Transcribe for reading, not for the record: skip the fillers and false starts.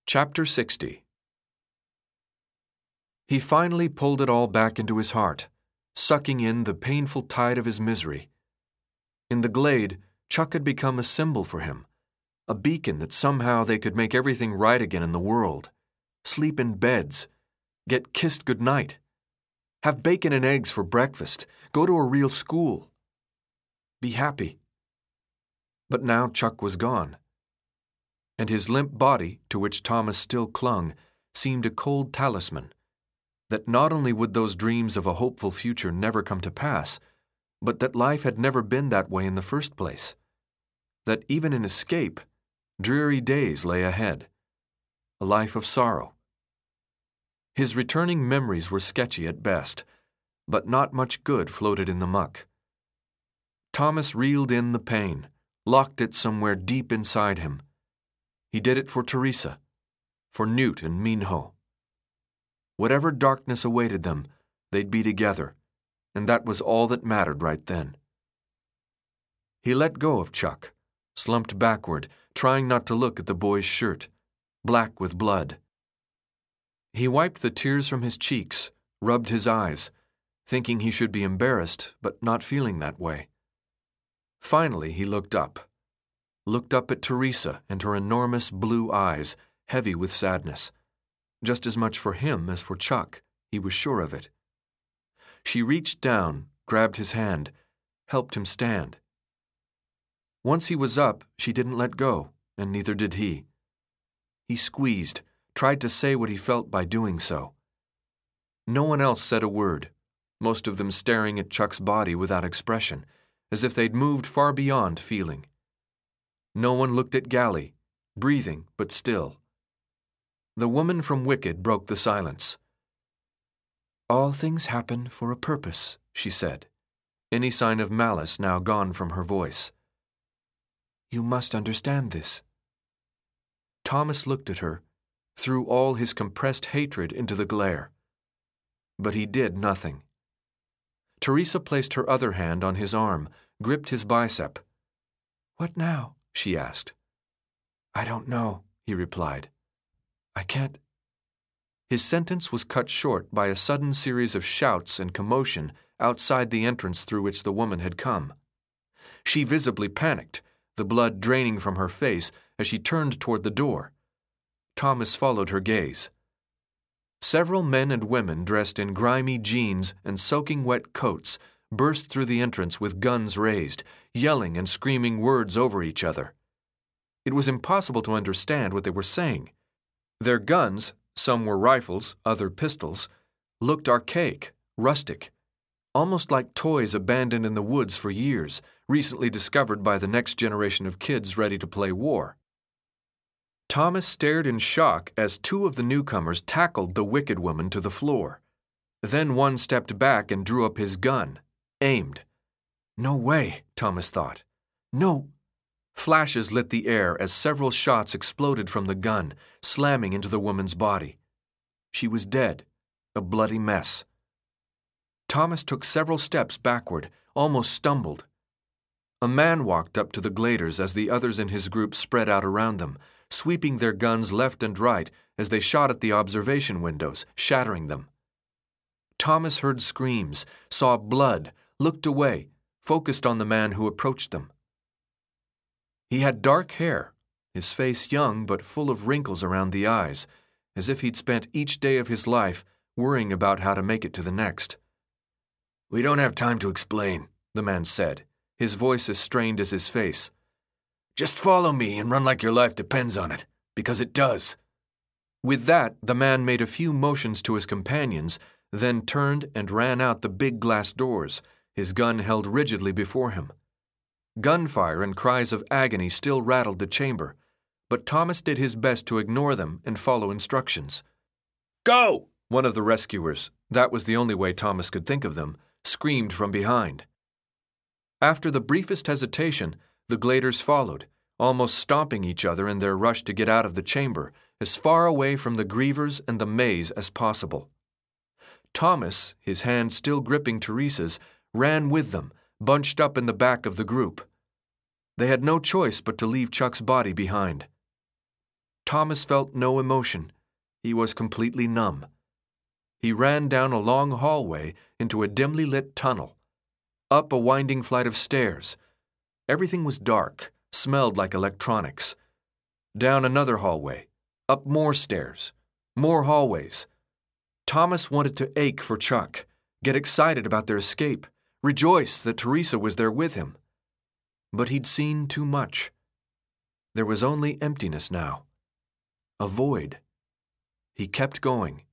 Chapter 60. He finally pulled it all back into his heart, sucking in the painful tide of his misery. In the glade, Chuck had become a symbol for him, a beacon that somehow they could make everything right again in the world, sleep in beds, get kissed goodnight, have bacon and eggs for breakfast, go to a real school, be happy. But now Chuck was gone, and his limp body, to which Thomas still clung, seemed a cold talisman, that not only would those dreams of a hopeful future never come to pass, but that life had never been that way in the first place, that even in escape, dreary days lay ahead, a life of sorrow. His returning memories were sketchy at best, but not much good floated in the muck. Thomas reeled in the pain, locked it somewhere deep inside him. He did it for Teresa, for Newt and Minho. Whatever darkness awaited them, they'd be together, and that was all that mattered right then. He let go of Chuck, slumped backward, trying not to look at the boy's shirt, black with blood. He wiped the tears from his cheeks, rubbed his eyes, thinking he should be embarrassed, but not feeling that way. Finally, he looked up at Teresa and her enormous blue eyes, heavy with sadness. Just as much for him as for Chuck, he was sure of it. She reached down, grabbed his hand, helped him stand. Once he was up, she didn't let go, and neither did he. He squeezed, tried to say what he felt by doing so. No one else said a word, most of them staring at Chuck's body without expression, as if they'd moved far beyond feeling. No one looked at Galli, breathing but still. The woman from Wicked broke the silence. "All things happen for a purpose," she said, any sign of malice now gone from her voice. "You must understand this." Thomas looked at her, threw all his compressed hatred into the glare. But he did nothing. Teresa placed her other hand on his arm, gripped his bicep. "What now?" she asked. "I don't know," he replied. "I can't." His sentence was cut short by a sudden series of shouts and commotion outside the entrance through which the woman had come. She visibly panicked, the blood draining from her face as she turned toward the door. Thomas followed her gaze. Several men and women dressed in grimy jeans and soaking wet coats burst through the entrance with guns raised, yelling and screaming words over each other. It was impossible to understand what they were saying. Their guns, some were rifles, other pistols, looked archaic, rustic, almost like toys abandoned in the woods for years, recently discovered by the next generation of kids ready to play war. Thomas stared in shock as two of the newcomers tackled the Wicked woman to the floor. Then one stepped back and drew up his gun, aimed. "No way," Thomas thought. "No." Flashes lit the air as several shots exploded from the gun, slamming into the woman's body. She was dead, a bloody mess. Thomas took several steps backward, almost stumbled. A man walked up to the gladers as the others in his group spread out around them, sweeping their guns left and right as they shot at the observation windows, shattering them. Thomas heard screams, saw blood, looked away, focused on the man who approached them. He had dark hair, his face young but full of wrinkles around the eyes, as if he'd spent each day of his life worrying about how to make it to the next. "We don't have time to explain," the man said, his voice as strained as his face. "Just follow me and run like your life depends on it, because it does." With that, the man made a few motions to his companions, then turned and ran out the big glass doors, his gun held rigidly before him. Gunfire and cries of agony still rattled the chamber, but Thomas did his best to ignore them and follow instructions. "Go!" One of the rescuers, that was the only way Thomas could think of them, screamed from behind. After the briefest hesitation, the gladers followed, almost stomping each other in their rush to get out of the chamber, as far away from the grievers and the maze as possible. Thomas, his hand still gripping Teresa's, ran with them, bunched up in the back of the group. They had no choice but to leave Chuck's body behind. Thomas felt no emotion. He was completely numb. He ran down a long hallway into a dimly lit tunnel, up a winding flight of stairs. Everything was dark, smelled like electronics. Down another hallway, up more stairs, more hallways. Thomas wanted to ache for Chuck, get excited about their escape, rejoice that Teresa was there with him. But he'd seen too much. There was only emptiness now. A void. He kept going.